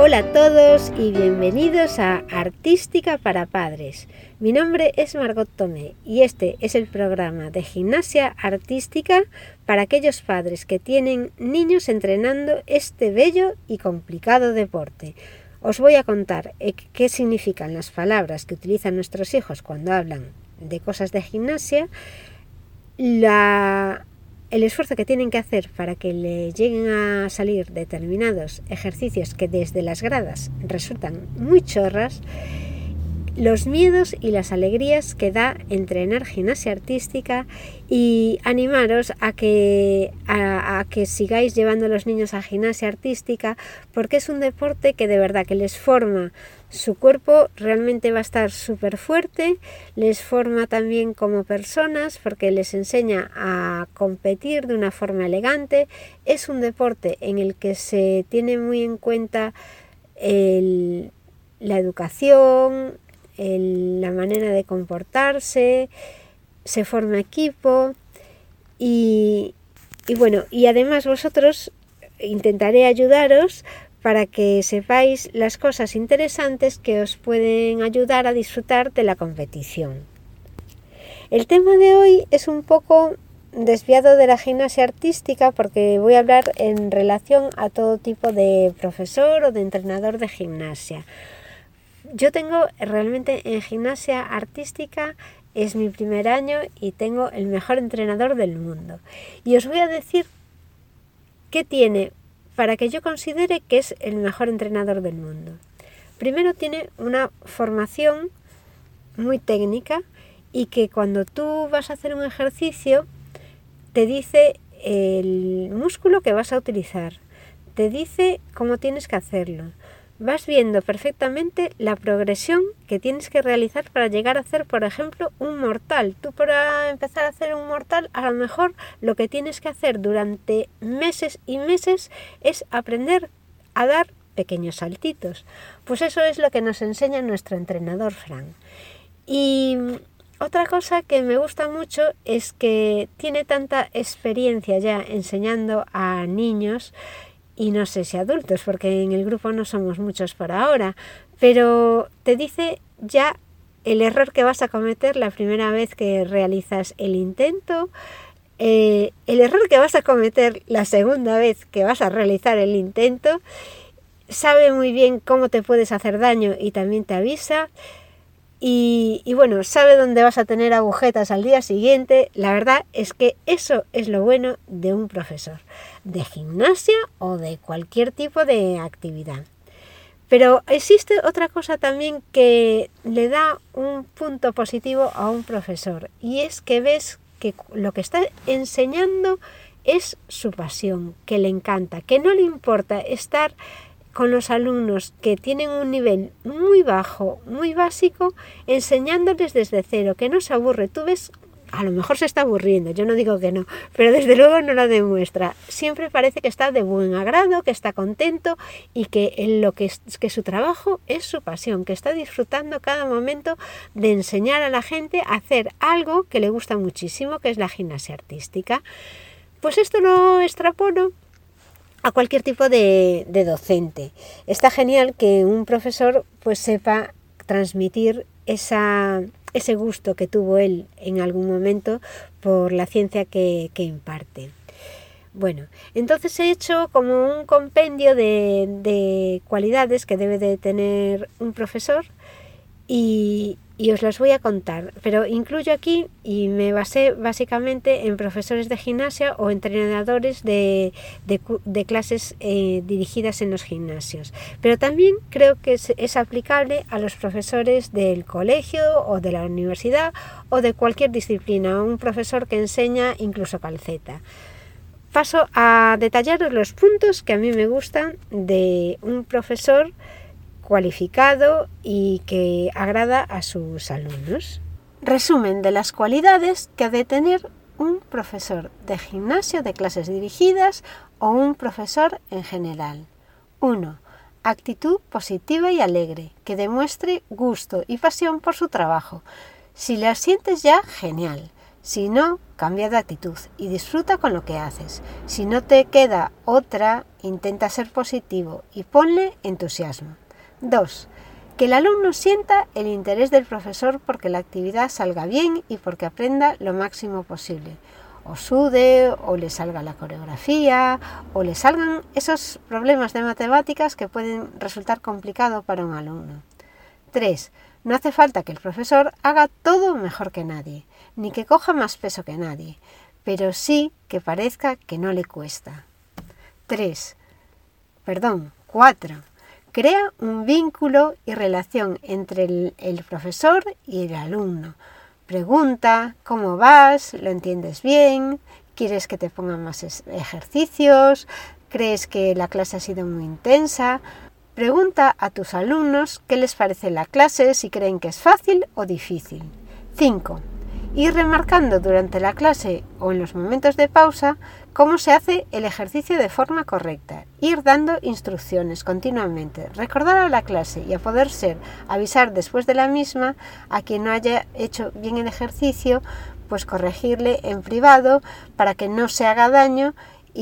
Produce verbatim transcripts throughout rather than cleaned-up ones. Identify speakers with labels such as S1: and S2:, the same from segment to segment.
S1: Hola a todos y bienvenidos a Artística para Padres. Mi nombre es Margot Tomé y este es el programa de gimnasia artística para aquellos padres que tienen niños entrenando este bello y complicado deporte. Os voy a contar qué significan las palabras que utilizan nuestros hijos cuando hablan de cosas de gimnasia, la... el esfuerzo que tienen que hacer para que le lleguen a salir determinados ejercicios que desde las gradas resultan muy chorras, los miedos y las alegrías que da entrenar gimnasia artística y animaros a que, a, a que sigáis llevando a los niños a gimnasia artística, porque es un deporte que de verdad que les forma. Su cuerpo realmente va a estar súper fuerte, les forma también como personas porque les enseña a competir de una forma elegante. Es un deporte en el que se tiene muy en cuenta el, la educación, el, la manera de comportarse, se forma equipo y, y bueno, y además vosotros intentaré ayudaros para que sepáis las cosas interesantes que os pueden ayudar a disfrutar de la competición. El tema de hoy es un poco desviado de la gimnasia artística porque voy a hablar en relación a todo tipo de profesor o de entrenador de gimnasia. Yo tengo realmente en gimnasia artística, es mi primer año y tengo el mejor entrenador del mundo. Y os voy a decir qué tiene para que yo considere que es el mejor entrenador del mundo. Primero, tiene una formación muy técnica y que cuando tú vas a hacer un ejercicio te dice el músculo que vas a utilizar, te dice cómo tienes que hacerlo. Vas viendo perfectamente la progresión que tienes que realizar para llegar a hacer, por ejemplo, un mortal. Tú para empezar a hacer un mortal, a lo mejor lo que tienes que hacer durante meses y meses es aprender a dar pequeños saltitos. Pues eso es lo que nos enseña nuestro entrenador Fran. Y otra cosa que me gusta mucho es que tiene tanta experiencia ya enseñando a niños y no sé si adultos, porque en el grupo no somos muchos por ahora, pero te dice ya el error que vas a cometer la primera vez que realizas el intento, eh, el error que vas a cometer la segunda vez que vas a realizar el intento, sabe muy bien cómo te puedes hacer daño y también te avisa. Y, y bueno, sabe dónde vas a tener agujetas al día siguiente. La verdad es que eso es lo bueno de un profesor de gimnasia o de cualquier tipo de actividad. Pero existe otra cosa también que le da un punto positivo a un profesor, y es que ves que lo que está enseñando es su pasión, que le encanta, que no le importa estar con los alumnos que tienen un nivel muy bajo, muy básico, enseñándoles desde cero, que no se aburre. Tú ves, a lo mejor se está aburriendo, yo no digo que no, pero desde luego no lo demuestra. Siempre parece que está de buen agrado, que está contento y que, en lo que, es, que su trabajo es su pasión, que está disfrutando cada momento de enseñar a la gente a hacer algo que le gusta muchísimo, que es la gimnasia artística. Pues esto lo extrapolo a cualquier tipo de, de docente. Está genial que un profesor pues sepa transmitir esa, ese gusto que tuvo él en algún momento por la ciencia que, que imparte. Bueno, entonces he hecho como un compendio de, de cualidades que debe de tener un profesor y, y os las voy a contar, pero incluyo aquí y me basé básicamente en profesores de gimnasia o entrenadores de, de, de clases eh, dirigidas en los gimnasios, pero también creo que es, es aplicable a los profesores del colegio o de la universidad o de cualquier disciplina, un profesor que enseña incluso calceta. Paso a detallaros los puntos que a mí me gustan de un profesor cualificado y que agrada a sus alumnos. Resumen de las cualidades que ha de tener un profesor de gimnasio de clases dirigidas o un profesor en general. uno. Actitud positiva y alegre, que demuestre gusto y pasión por su trabajo. Si la sientes ya, genial. Si no, cambia de actitud y disfruta con lo que haces. Si no te queda otra intenta ser positivo y ponle entusiasmo. dos. Que el alumno sienta el interés del profesor porque la actividad salga bien y porque aprenda lo máximo posible. O sude, o le salga la coreografía, o le salgan esos problemas de matemáticas que pueden resultar complicados para un alumno. tres. No hace falta que el profesor haga todo mejor que nadie, ni que coja más peso que nadie, pero sí que parezca que no le cuesta. tres. Perdón, cuatro. Crea un vínculo y relación entre el, el profesor y el alumno. Pregunta, ¿cómo vas? ¿Lo entiendes bien? ¿Quieres que te pongan más ejercicios? ¿Crees que la clase ha sido muy intensa? Pregunta a tus alumnos qué les parece la clase, si creen que es fácil o difícil. cinco. Ir remarcando durante la clase o en los momentos de pausa cómo se hace el ejercicio de forma correcta. Ir dando instrucciones continuamente. Recordar a la clase y, a poder ser, avisar después de la misma a quien no haya hecho bien el ejercicio, pues corregirle en privado para que no se haga daño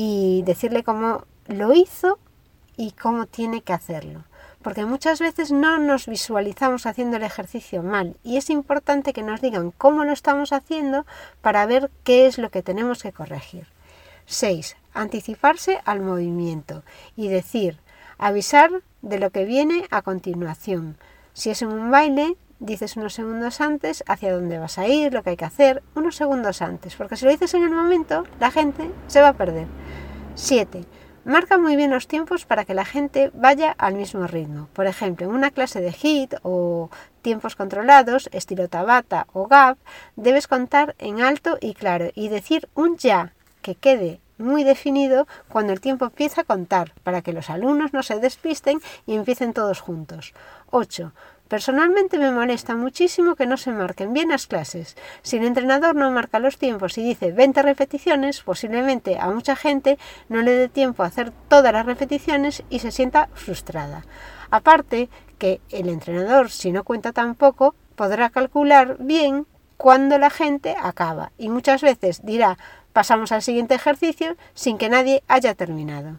S1: y decirle cómo lo hizo y cómo tiene que hacerlo. Porque muchas veces no nos visualizamos haciendo el ejercicio mal y es importante que nos digan cómo lo estamos haciendo para ver qué es lo que tenemos que corregir. seis. Anticiparse al movimiento y decir, avisar de lo que viene a continuación. Si es en un baile, dices unos segundos antes hacia dónde vas a ir, lo que hay que hacer, unos segundos antes, porque si lo dices en el momento, la gente se va a perder. siete. Marca muy bien los tiempos para que la gente vaya al mismo ritmo. Por ejemplo, en una clase de H I I T o tiempos controlados, estilo Tabata o Gap, debes contar en alto y claro y decir un ya que quede muy definido cuando el tiempo empieza a contar, para que los alumnos no se despisten y empiecen todos juntos. ocho. Personalmente me molesta muchísimo que no se marquen bien las clases. Si el entrenador no marca los tiempos y dice veinte repeticiones, posiblemente a mucha gente no le dé tiempo a hacer todas las repeticiones y se sienta frustrada. Aparte que el entrenador, si no cuenta tampoco, podrá calcular bien cuándo la gente acaba y muchas veces dirá pasamos al siguiente ejercicio sin que nadie haya terminado.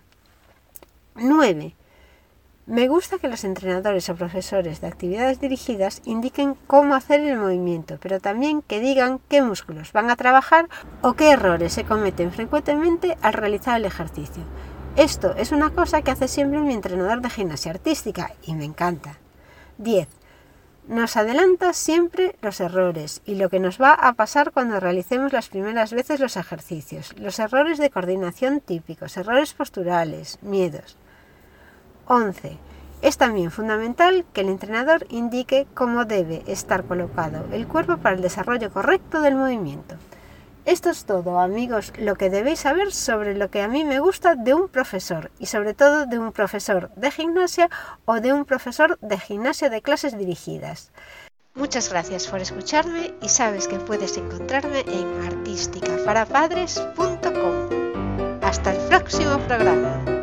S1: nueve. Me gusta que los entrenadores o profesores de actividades dirigidas indiquen cómo hacer el movimiento, pero también que digan qué músculos van a trabajar o qué errores se cometen frecuentemente al realizar el ejercicio. Esto es una cosa que hace siempre mi entrenador de gimnasia artística y me encanta. diez. Nos adelanta siempre los errores y lo que nos va a pasar cuando realicemos las primeras veces los ejercicios, los errores de coordinación típicos, errores posturales, miedos. once. Es también fundamental que el entrenador indique cómo debe estar colocado el cuerpo para el desarrollo correcto del movimiento. Esto es todo, amigos, lo que debéis saber sobre lo que a mí me gusta de un profesor y sobre todo de un profesor de gimnasia o de un profesor de gimnasia de clases dirigidas. Muchas gracias por escucharme y sabes que puedes encontrarme en artística para padres punto com. Hasta el próximo programa.